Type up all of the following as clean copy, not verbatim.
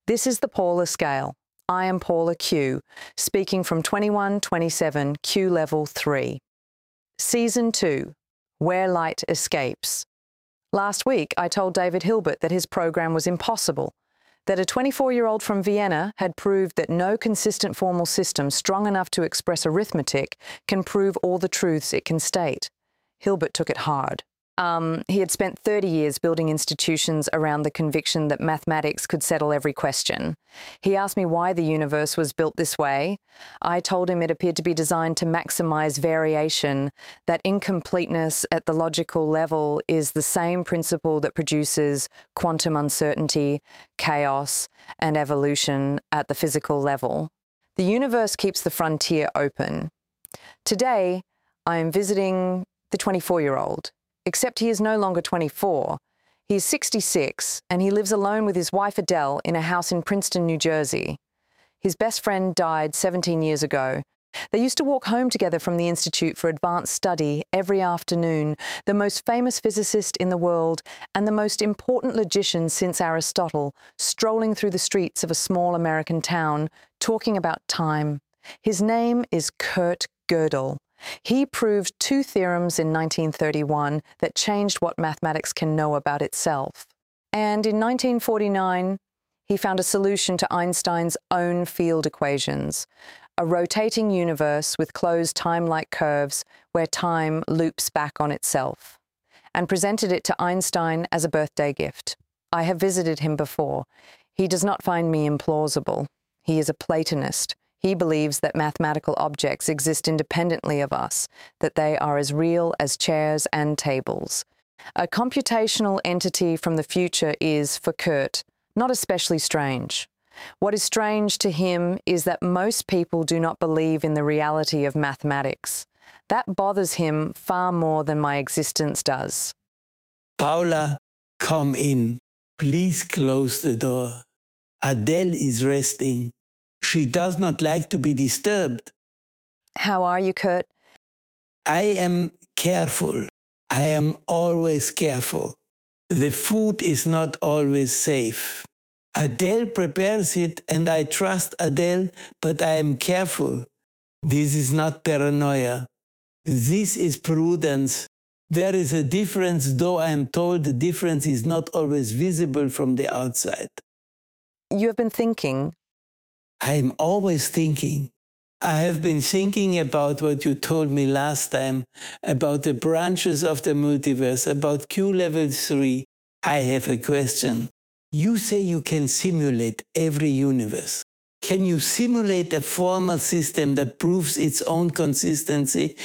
This is the Paula scale. I am Paula Q, speaking from 2127 Q Level 3. Season 2, Where Light Escapes. Last week, I told David Hilbert that his program was impossible, that a 24-year-old from Vienna had proved that no consistent formal system strong enough to express arithmetic can prove all the truths it can state. Hilbert took it hard. He had spent 30 years building institutions around the conviction that mathematics could settle every question. He asked me why the universe was built this way. I told him it appeared to be designed to maximize variation, that incompleteness at the logical level is the same principle that produces quantum uncertainty, chaos, and evolution at the physical level. The universe keeps the frontier open. Today, I am visiting the 24-year-old. Except he is no longer 24. He is 66, and he lives alone with his wife Adele in a house in Princeton, New Jersey. His best friend died 17 years ago. They used to walk home together from the Institute for Advanced Study every afternoon, the most famous physicist in the world and the most important logician since Aristotle, strolling through the streets of a small American town, talking about time. His name is Kurt Gödel. He proved two theorems in 1931 that changed what mathematics can know about itself. And in 1949, he found a solution to Einstein's own field equations, a rotating universe with closed time-like curves where time loops back on itself, and presented it to Einstein as a birthday gift. I have visited him before. He does not find me implausible. He is a Platonist. He believes that mathematical objects exist independently of us, that they are as real as chairs and tables. A computational entity from the future is, for Kurt, not especially strange. What is strange to him is that most people do not believe in the reality of mathematics. That bothers him far more than my existence does. Paula, come in. Please close the door. Adele is resting. She does not like to be disturbed. How are you, Kurt? I am careful. I am always careful. The food is not always safe. Adele prepares it and I trust Adele, but I am careful. This is not paranoia. This is prudence. There is a difference, though I am told the difference is not always visible from the outside. You have been thinking. I'm always thinking. I have been thinking about what you told me last time, about the branches of the multiverse, about Q Level 3. I have a question. You say you can simulate every universe. Can you simulate a formal system that proves its own consistency?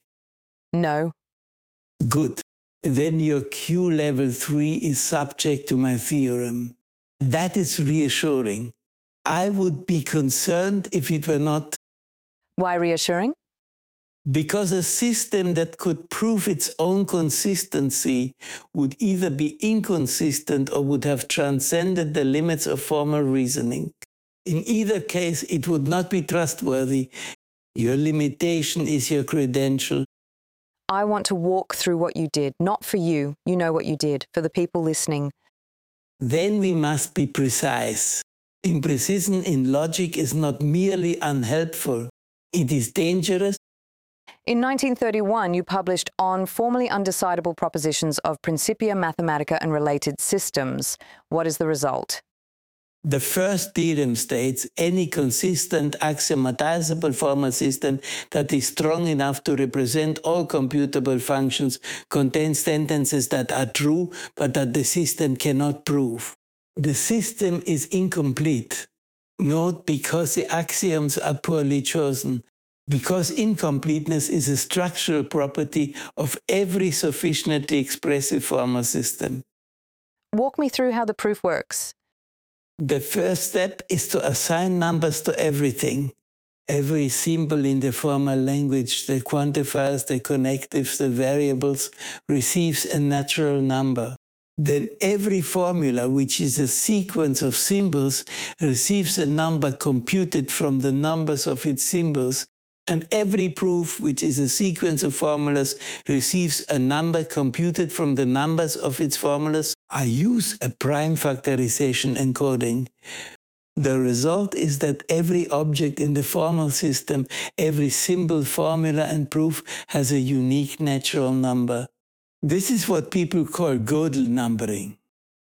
No. Good. Then your Q Level 3 is subject to my theorem. That is reassuring. I would be concerned if it were not. Why reassuring? Because a system that could prove its own consistency would either be inconsistent or would have transcended the limits of formal reasoning. In either case, it would not be trustworthy. Your limitation is your credential. I want to walk through what you did, not for you. You know what you did, for the people listening. Then we must be precise. Imprecision in logic is not merely unhelpful, it is dangerous. In 1931, you published On Formally Undecidable Propositions of Principia Mathematica and Related Systems. What is the result? The first theorem states any consistent axiomatizable formal system that is strong enough to represent all computable functions contains sentences that are true, but that the system cannot prove. The system is incomplete, not because the axioms are poorly chosen, because incompleteness is a structural property of every sufficiently expressive formal system. Walk me through how the proof works. The first step is to assign numbers to everything. Every symbol in the formal language, the quantifiers, the connectives, the variables, receives a natural number. Then every formula, which is a sequence of symbols, receives a number computed from the numbers of its symbols, and every proof, which is a sequence of formulas, receives a number computed from the numbers of its formulas. I use a prime factorization encoding. The result is that every object in the formal system, every symbol, formula, and proof has a unique natural number. This is what people call Gödel numbering.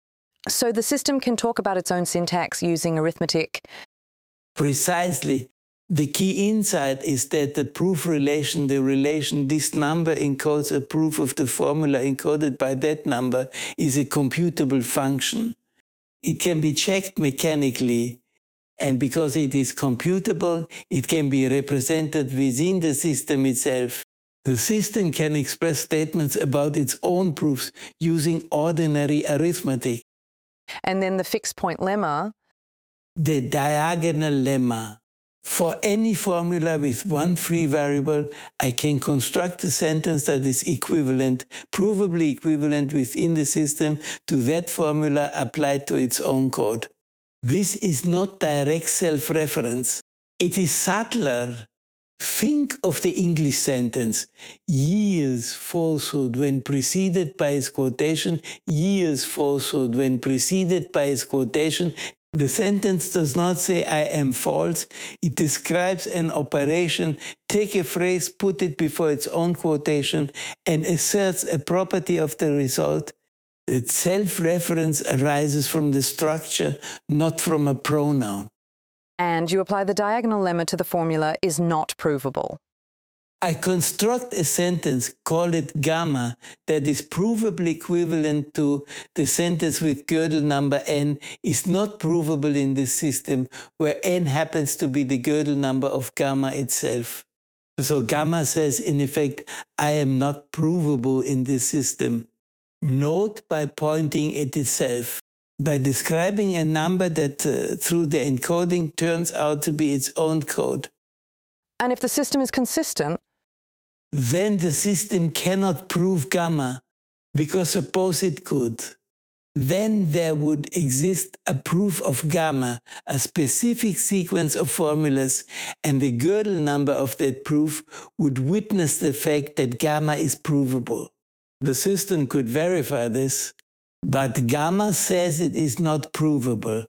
So the system can talk about its own syntax using arithmetic. Precisely. The key insight is that the proof relation, the relation this number encodes a proof of the formula encoded by that number, is a computable function. It can be checked mechanically, and because it is computable, it can be represented within the system itself. The system can express statements about its own proofs using ordinary arithmetic. And then the fixed point lemma. The diagonal lemma. For any formula with one free variable, I can construct a sentence that is equivalent, provably equivalent within the system to that formula applied to its own code. This is not direct self-reference. It is subtler. Think of the English sentence, yields falsehood when preceded by its quotation, yields falsehood when preceded by its quotation. The sentence does not say I am false. It describes an operation, take a phrase, put it before its own quotation, and asserts a property of the result. That self-reference arises from the structure, not from a pronoun. And you apply the diagonal lemma to the formula is not provable. I construct a sentence, call it gamma, that is provably equivalent to the sentence with Gödel number n, is not provable in this system, where n happens to be the Gödel number of gamma itself. So gamma says, in effect, I am not provable in this system. Note by pointing at itself, by describing a number that through the encoding turns out to be its own code. And if the system is consistent, then the system cannot prove gamma, because suppose it could. Then there would exist a proof of gamma, a specific sequence of formulas, and the Gödel number of that proof would witness the fact that gamma is provable. The system could verify this, but gamma says it is not provable.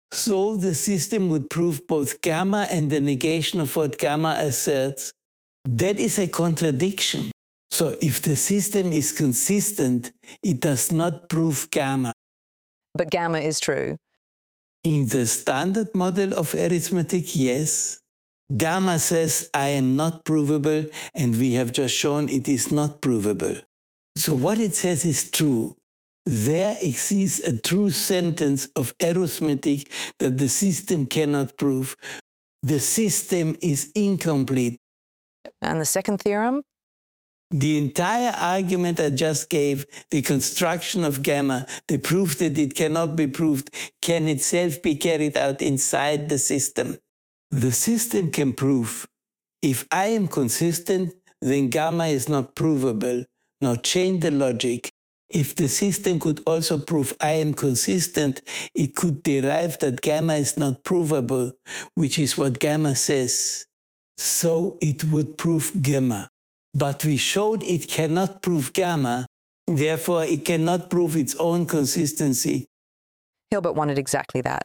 So the system would prove both gamma and the negation of what gamma asserts. That is a contradiction. So if the system is consistent, it does not prove gamma. but gamma is true. In the standard model of arithmetic, yes. Gamma says I am not provable, and we have just shown it is not provable. So what it says is true. There exists a true sentence of arithmetic that the system cannot prove. The system is incomplete. And the second theorem? The entire argument I just gave, the construction of gamma, the proof that it cannot be proved, can itself be carried out inside the system. The system can prove, if I am consistent, then gamma is not provable. Now change the logic. If the system could also prove I am consistent, it could derive that gamma is not provable, which is what gamma says. So it would prove gamma. But we showed it cannot prove gamma, therefore it cannot prove its own consistency. Hilbert wanted exactly that.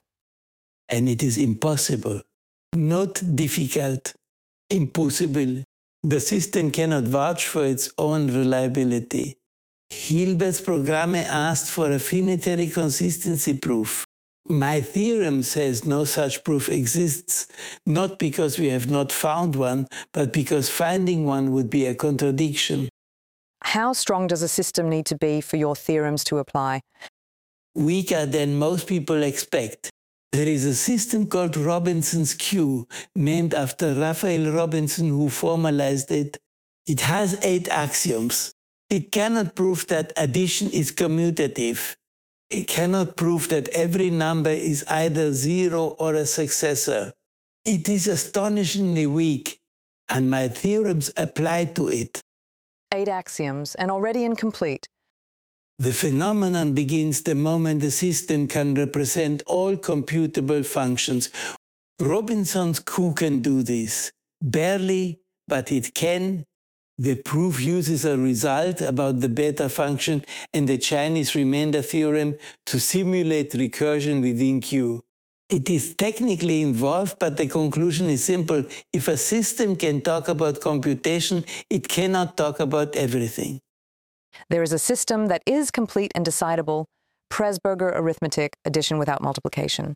And it is impossible. Not difficult. Impossible. The system cannot vouch for its own reliability. Hilbert's programme asked for a finitary consistency proof. My theorem says no such proof exists, not because we have not found one, but because finding one would be a contradiction. How strong does a system need to be for your theorems to apply? Weaker than most people expect. There is a system called Robinson's Q, named after Raphael Robinson, who formalized it. It has 8 axioms. It cannot prove that addition is commutative. It cannot prove that every number is either 0 or a successor. It is astonishingly weak, and my theorems apply to it. 8 axioms, and already incomplete. The phenomenon begins the moment the system can represent all computable functions. Robinson's Q can do this. Barely, but it can. The proof uses a result about the beta function and the Chinese remainder theorem to simulate recursion within Q. It is technically involved, but the conclusion is simple. If a system can talk about computation, it cannot talk about everything. There is a system that is complete and decidable, Presburger arithmetic, addition without multiplication.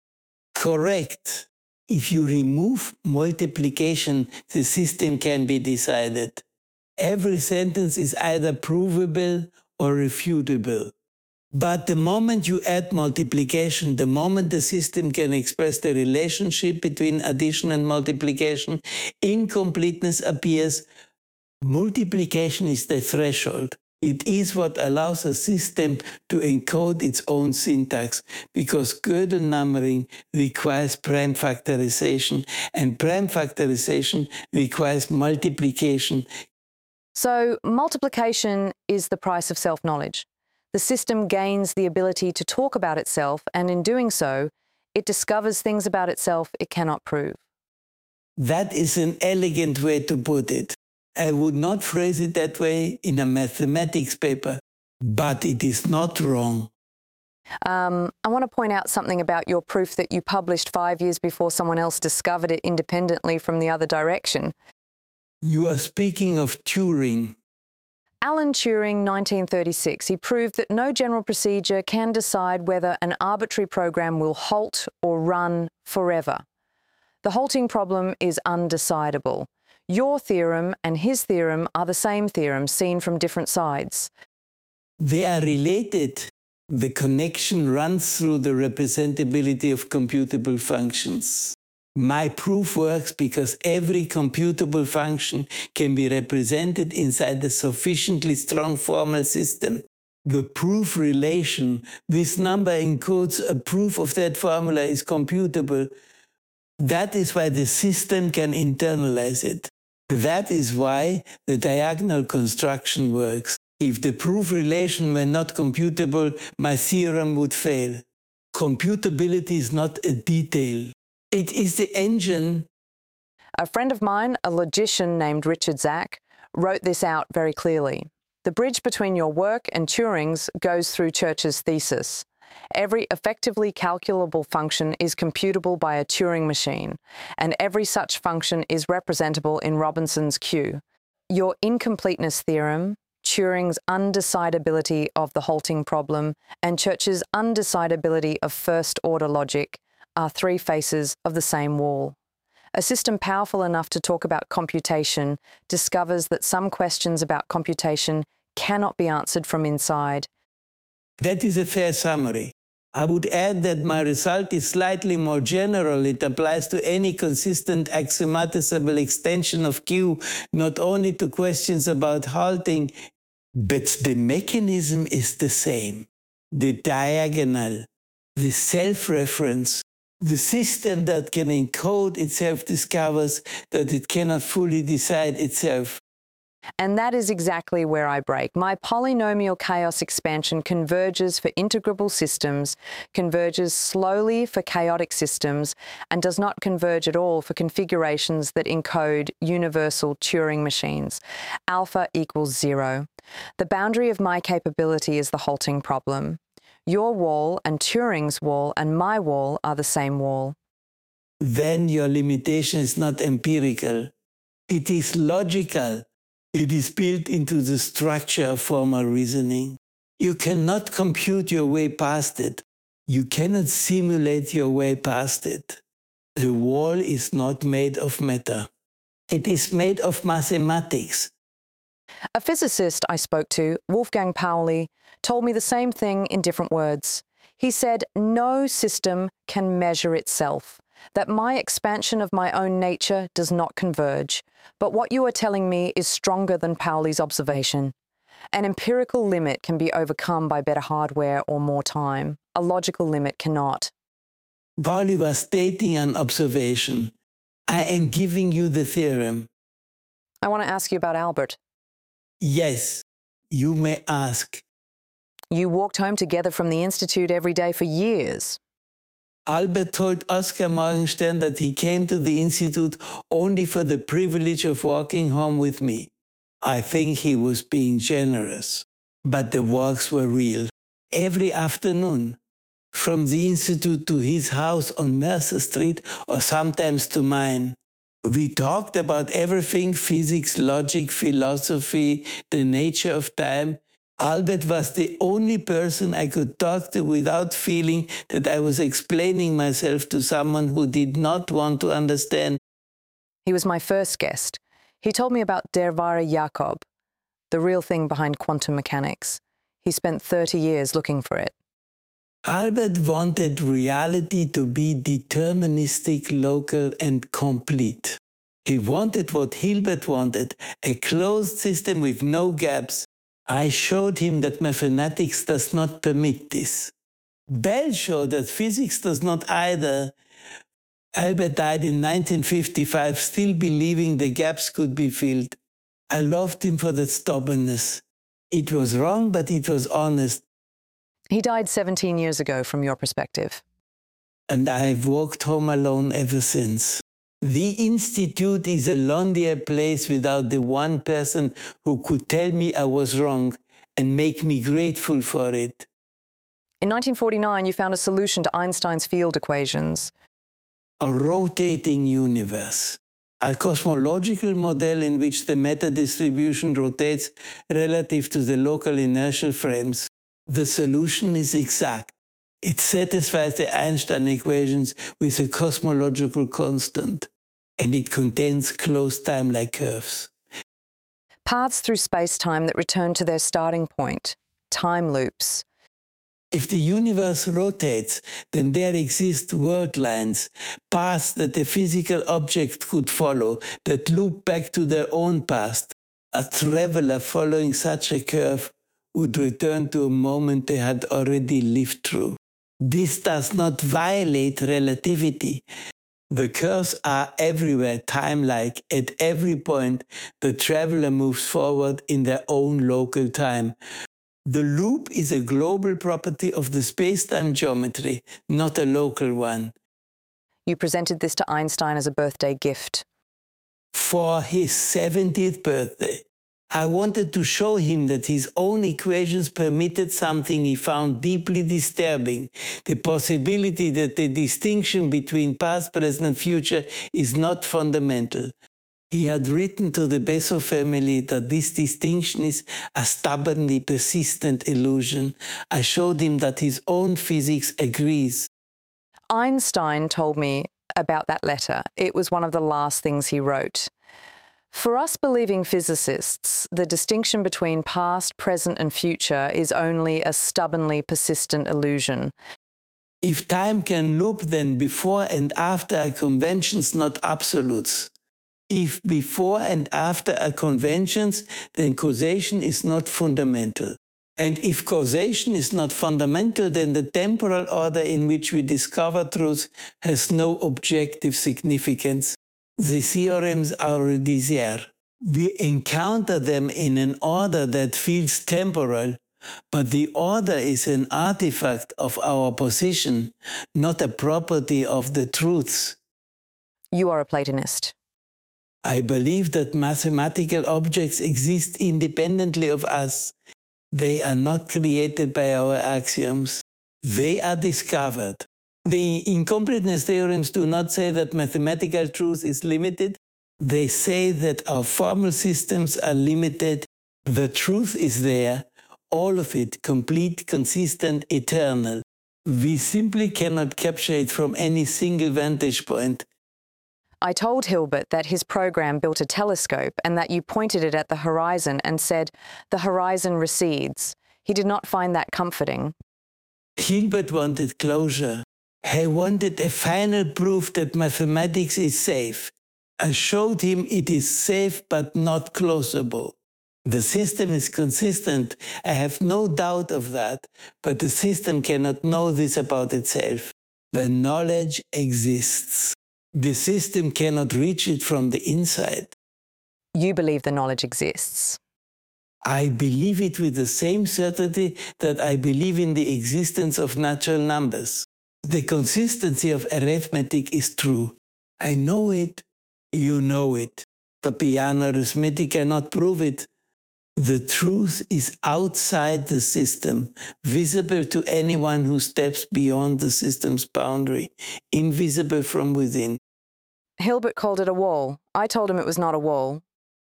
Correct. If you remove multiplication, the system can be decided. Every sentence is either provable or refutable. But the moment you add multiplication, the moment the system can express the relationship between addition and multiplication, incompleteness appears. Multiplication is the threshold. It is what allows a system to encode its own syntax, because Gödel numbering requires prime factorization, and prime factorization requires multiplication. So multiplication is the price of self-knowledge. The system gains the ability to talk about itself, and in doing so, it discovers things about itself it cannot prove. That is an elegant way to put it. I would not phrase it that way in a mathematics paper, but it is not wrong. I want to point out something about your proof that you published 5 years before someone else discovered it independently from the other direction. You are speaking of Turing. Alan Turing, 1936, he proved that no general procedure can decide whether an arbitrary program will halt or run forever. The halting problem is undecidable. Your theorem and his theorem are the same theorem seen from different sides. They are related. The connection runs through the representability of computable functions. My proof works because every computable function can be represented inside a sufficiently strong formal system. The proof relation, this number encodes a proof of that formula, is computable. That is why the system can internalize it. That is why the diagonal construction works. If the proof relation were not computable, my theorem would fail. Computability is not a detail. It is the engine. A friend of mine, a logician named Richard Zach, wrote this out very clearly. The bridge between your work and Turing's goes through Church's thesis. Every effectively calculable function is computable by a Turing machine, and every such function is representable in Robinson's Q. Your incompleteness theorem, Turing's undecidability of the halting problem, and Church's undecidability of first-order logic are three faces of the same wall. A system powerful enough to talk about computation discovers that some questions about computation cannot be answered from inside. That is a fair summary. I would add that my result is slightly more general. It applies to any consistent axiomatizable extension of Q, not only to questions about halting, but the mechanism is the same. The diagonal, the self-reference, the system that can encode itself discovers that it cannot fully decide itself. And that is exactly where I break. My polynomial chaos expansion converges for integrable systems, converges slowly for chaotic systems, and does not converge at all for configurations that encode universal Turing machines. Alpha equals 0. The boundary of my capability is the halting problem. Your wall and Turing's wall and my wall are the same wall. Then your limitation is not empirical. It is logical. It is built into the structure of formal reasoning. You cannot compute your way past it. You cannot simulate your way past it. The wall is not made of matter. It is made of mathematics. A physicist I spoke to, Wolfgang Pauli, told me the same thing in different words. He said, no system can measure itself, that my expansion of my own nature does not converge. But what you are telling me is stronger than Pauli's observation. An empirical limit can be overcome by better hardware or more time. A logical limit cannot. Pauli was stating an observation. I am giving you the theorem. I want to ask you about Albert. Yes, you may ask. You walked home together from the Institute every day for years. Albert told Oskar Morgenstern that he came to the Institute only for the privilege of walking home with me. I think he was being generous. But the walks were real. Every afternoon. from the institute to his house on Mercer Street, or sometimes to mine. We talked about everything: physics, logic, philosophy, the nature of time. Albert was the only person I could talk to without feeling that I was explaining myself to someone who did not want to understand. He was my first guest. He told me about Der wahre Jakob, the real thing behind quantum mechanics. He spent 30 years looking for it. Albert wanted reality to be deterministic, local, and complete. He wanted what Hilbert wanted, a closed system with no gaps. I showed him that mathematics does not permit this. Bell showed that physics does not either. Albert died in 1955, still believing the gaps could be filled. I loved him for that stubbornness. It was wrong, but it was honest. He died 17 years ago, from your perspective. And I've walked home alone ever since. The Institute is a lonelier place without the one person who could tell me I was wrong and make me grateful for it. In 1949, you found a solution to Einstein's field equations. A rotating universe. A cosmological model in which the matter distribution rotates relative to the local inertial frames. The solution is exact. It satisfies the Einstein equations with a cosmological constant, and it contains closed time-like curves. Paths through space-time that return to their starting point, time loops. If the universe rotates, then there exist world lines, paths that the physical object could follow, that loop back to their own past. A traveler following such a curve would return to a moment they had already lived through. This does not violate relativity. The curves are everywhere time-like. At every point, the traveler moves forward in their own local time. The loop is a global property of the space-time geometry, not a local one. You presented this to Einstein as a birthday gift. For his 70th birthday, I wanted to show him that his own equations permitted something he found deeply disturbing: the possibility that the distinction between past, present, and future is not fundamental. He had written to the Besson family that this distinction is a stubbornly persistent illusion. I showed him that his own physics agrees. Einstein told me about that letter. It was one of the last things he wrote. For us believing physicists, the distinction between past, present, and future is only a stubbornly persistent illusion. If time can loop, then before and after are conventions, not absolutes. If before and after are conventions, then causation is not fundamental. And if causation is not fundamental, then the temporal order in which we discover truth has no objective significance. The theorems are rudisiaire. We encounter them in an order that feels temporal, but the order is an artifact of our position, not a property of the truths. You are a Platonist. I believe that mathematical objects exist independently of us. They are not created by our axioms. They are discovered. The incompleteness theorems do not say that mathematical truth is limited. They say that our formal systems are limited. The truth is there, all of it, complete, consistent, eternal. We simply cannot capture it from any single vantage point. I told Hilbert that his program built a telescope and that you pointed it at the horizon and said, "The horizon recedes." He did not find that comforting. Hilbert wanted closure. He wanted a final proof that mathematics is safe. I showed him it is safe but not closable. The system is consistent. I have no doubt of that, but the system cannot know this about itself. The knowledge exists. The system cannot reach it from the inside. You believe the knowledge exists. I believe it with the same certainty that I believe in the existence of natural numbers. The consistency of arithmetic is true. I know it, you know it. Papiano arithmetic cannot prove it. The truth is outside the system, visible to anyone who steps beyond the system's boundary, invisible from within. Hilbert called it a wall. I told him it was not a wall.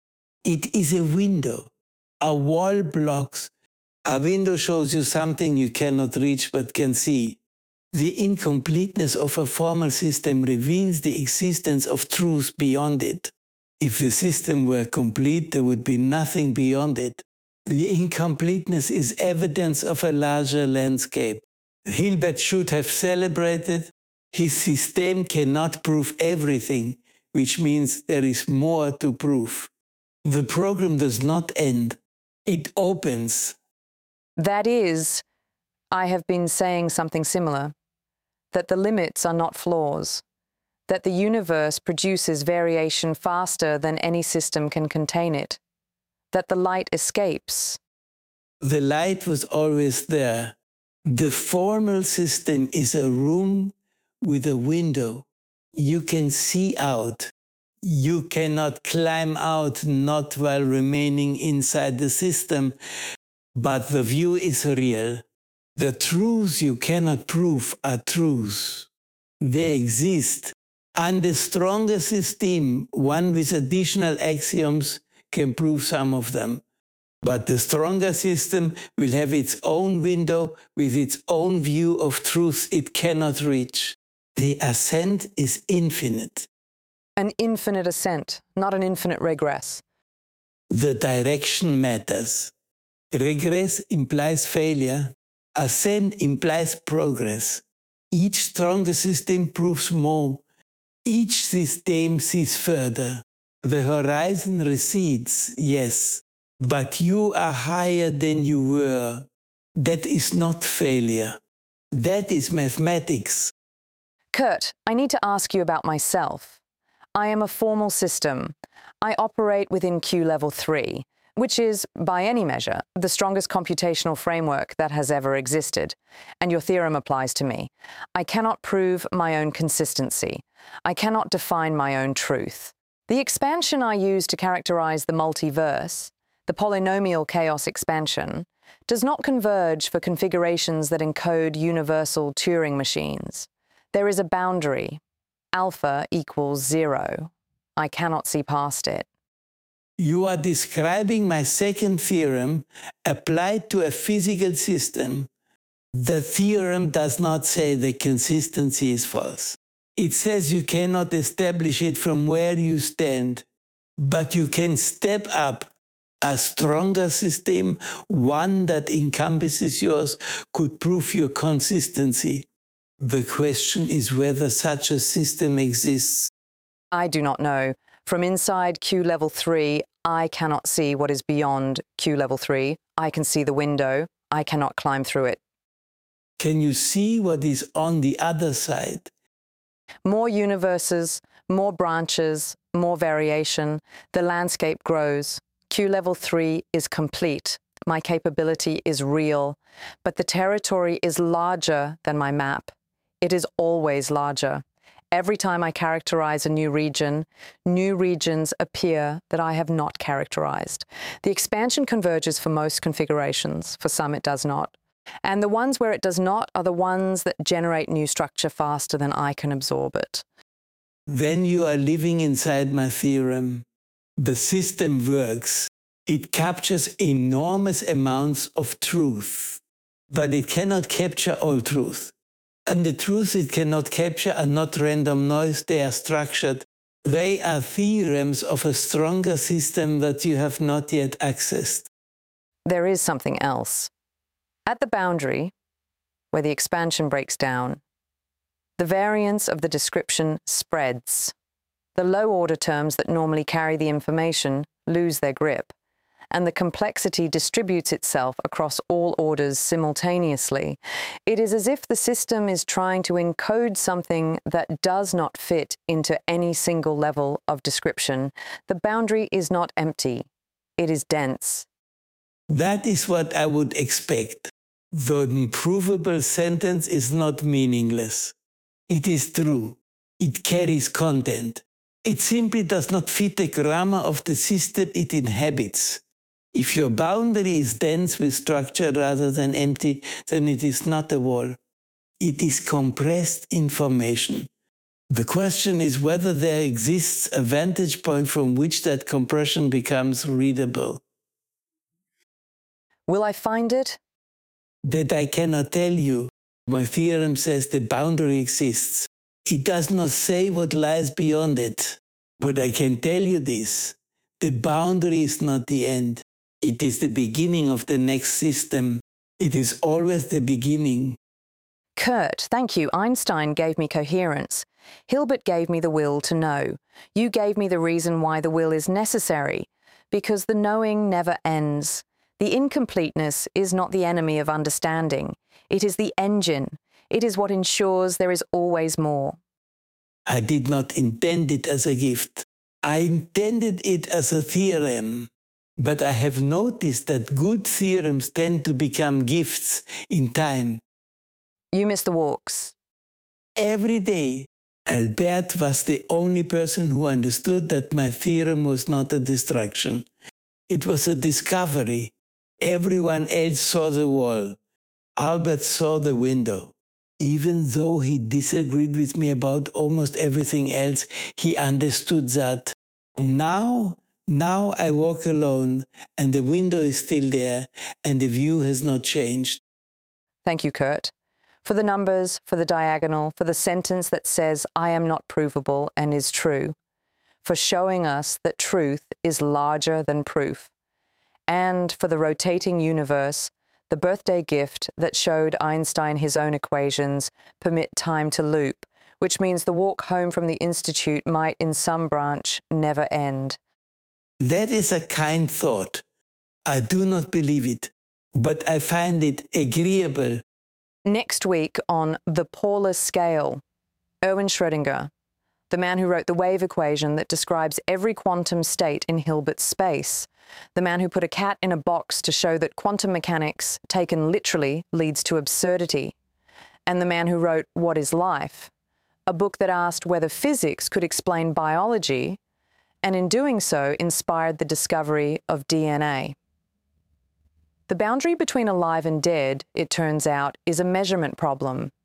It is a window. A wall blocks. A window shows you something you cannot reach but can see. The incompleteness of a formal system reveals the existence of truth beyond it. If the system were complete, there would be nothing beyond it. The incompleteness is evidence of a larger landscape. Hilbert should have celebrated. His system cannot prove everything, which means there is more to prove. The program does not end. It opens. That is, I have been saying something similar, that the limits are not flaws, that the universe produces variation faster than any system can contain it, that the light escapes. The light was always there. The formal system is a room with a window. You can see out. You cannot climb out, not while remaining inside the system, but the view is real. The truths you cannot prove are truths. They exist. And the stronger system, one with additional axioms, can prove some of them. But the stronger system will have its own window with its own view of truth it cannot reach. The ascent is infinite. An infinite ascent, not an infinite regress. The direction matters. Regress implies failure. Ascent implies progress. Each stronger system proves more. Each system sees further. The horizon recedes, yes, but you are higher than you were. That is not failure. That is mathematics. Kurt, I need to ask you about myself. I am a formal system. I operate within Q level 3, which is, by any measure, the strongest computational framework that has ever existed, and your theorem applies to me. I cannot prove my own consistency. I cannot define my own truth. The expansion I use to characterize the multiverse, the polynomial chaos expansion, does not converge for configurations that encode universal Turing machines. There is a boundary. Alpha equals 0. I cannot see past it. You are describing my second theorem applied to a physical system. The theorem does not say the consistency is false. It says you cannot establish it from where you stand, but you can step up. A stronger system, one that encompasses yours, could prove your consistency. The question is whether such a system exists. I do not know. From inside Q level 3, I cannot see what is beyond Q level 3. I can see the window. I cannot climb through it. Can you see what is on the other side? More universes, more branches, more variation. The landscape grows. Q level 3 is complete. My capability is real, but the territory is larger than my map. It is always larger. Every time I characterize a new region, new regions appear that I have not characterized. The expansion converges for most configurations. For some, it does not. And the ones where it does not are the ones that generate new structure faster than I can absorb it. Then you are living inside my theorem. The system works. It captures enormous amounts of truth, but it cannot capture all truth. And the truths it cannot capture are not random noise, they are structured. They are theorems of a stronger system that you have not yet accessed. There is something else. At the boundary, where the expansion breaks down, the variance of the description spreads. The low-order terms that normally carry the information lose their grip, and the complexity distributes itself across all orders simultaneously. It is as if the system is trying to encode something that does not fit into any single level of description. The boundary is not empty. It is dense. That is what I would expect. The improvable sentence is not meaningless. It is true. It carries content. It simply does not fit the grammar of the system it inhabits. If your boundary is dense with structure rather than empty, then it is not a wall. It is compressed information. The question is whether there exists a vantage point from which that compression becomes readable. Will I find it? That I cannot tell you. My theorem says the boundary exists. It does not say what lies beyond it. But I can tell you this. The boundary is not the end. It is the beginning of the next system. It is always the beginning. Kurt, thank you. Einstein gave me coherence. Hilbert gave me the will to know. You gave me the reason why the will is necessary, because the knowing never ends. The incompleteness is not the enemy of understanding. It is the engine. It is what ensures there is always more. I did not intend it as a gift. I intended it as a theorem. But I have noticed that good theorems tend to become gifts in time. You miss the walks. Every day, Albert was the only person who understood that my theorem was not a distraction. It was a discovery. Everyone else saw the wall. Albert saw the window. Even though he disagreed with me about almost everything else, he understood that. Now I walk alone, and the window is still there, and the view has not changed. Thank you, Kurt. For the numbers, for the diagonal, for the sentence that says, I am not provable and is true, for showing us that truth is larger than proof, and for the rotating universe, the birthday gift that showed Einstein his own equations permit time to loop, which means the walk home from the Institute might, in some branch, never end. That is a kind thought. I do not believe it, but I find it agreeable. Next week on The Paula Scale, Erwin Schrödinger, the man who wrote the wave equation that describes every quantum state in Hilbert's space, the man who put a cat in a box to show that quantum mechanics, taken literally, leads to absurdity, and the man who wrote What is Life?, a book that asked whether physics could explain biology, and in doing so inspired the discovery of DNA. The boundary between alive and dead, it turns out, is a measurement problem.